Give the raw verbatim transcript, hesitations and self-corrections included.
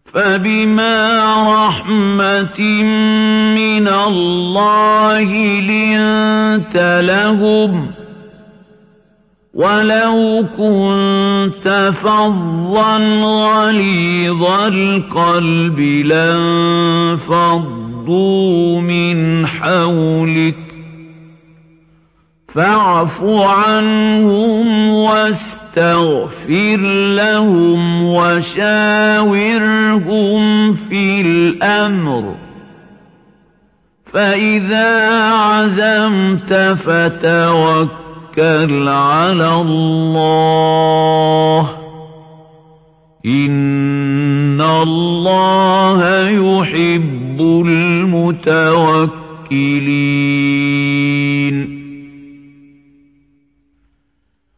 فبما رحمة من الله لنت لهم ولو كنت فظا غليظ القلب لانفضوا من حولك فاعف عنهم واستغفر لهم وشاورهم في الأمر فإذا عزمت فتوكل على الله إن الله يحب المتوكلين